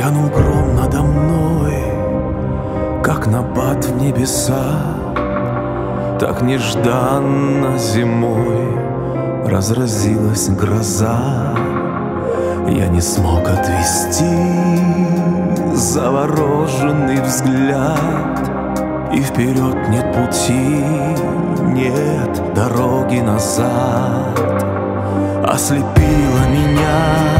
Грянул гром надо мной, как набат в небеса. Так нежданно зимой разразилась гроза. Я не смог отвести завороженный взгляд, и вперед нет пути, нет дороги назад. Ослепила меня,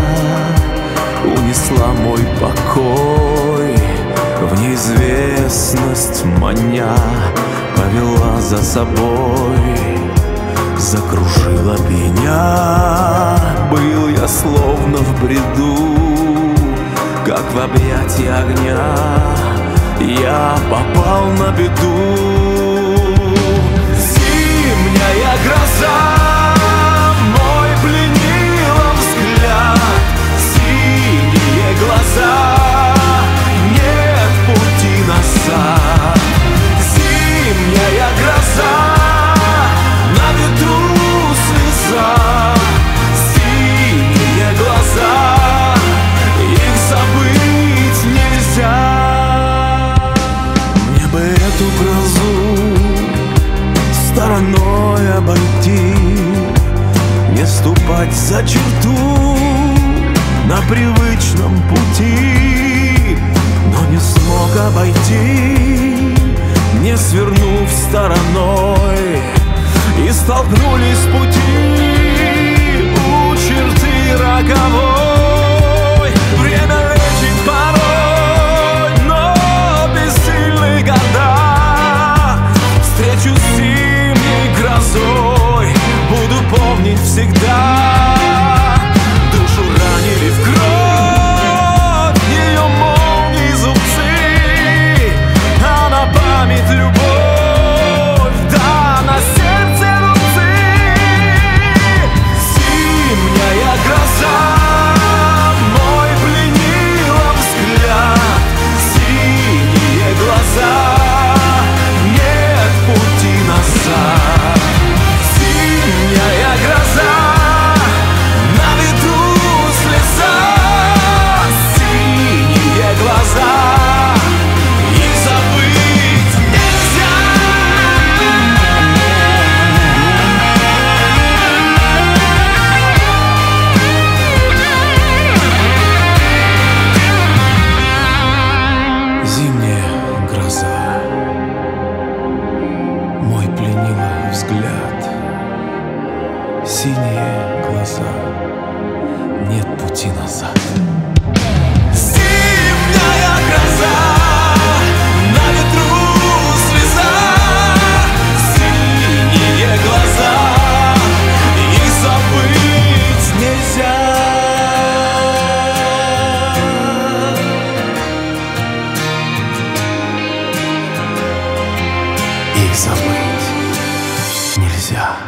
унесла мой покой, в неизвестность маня повела за собой, закружила меня. Был я словно в бреду, как в объятия огня. Я попал на беду. Зимняя гроза мой пленила взгляд, синие глаза, нет пути назад. Зимняя гроза, на ветру слеза, синие глаза, их забыть нельзя. Мне бы эту грозу стороной обойти, не ступать за черту на привычном пути, но не смог обойти, не свернув стороной, и столкнулись пути у черты роковой. Время лечит порой, но бессильны года. Встречу с зимней грозой буду помнить всегда. Душу ранили в кровь ее молнии зубцы, а на память любовь, да на сердце рубцы. Зимняя гроза мой пленила взгляд, синие глаза, нет пути назад. Зимняя гроза, на ветру слеза, синие глаза, их забыть нельзя. Зимняя гроза мой пленила взгляд, синие глаза, нет пути назад.